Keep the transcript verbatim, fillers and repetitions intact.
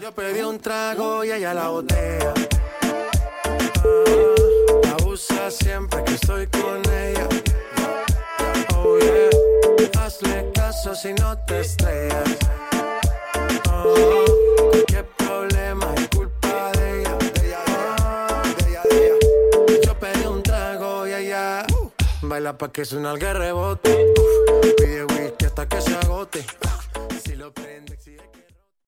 Yo pedí un trago y ella la botella. Ah, abusa siempre que estoy con ella. Oh yeah, hazle caso si no te estrellas. Oh, qué problema es culpa de ella. De ella, de ella, de ella. Yo pedí un trago y ella uh, baila pa' que suena el rebote. Uh, pide whisky hasta que se agote. Uh, si lo prende, exige.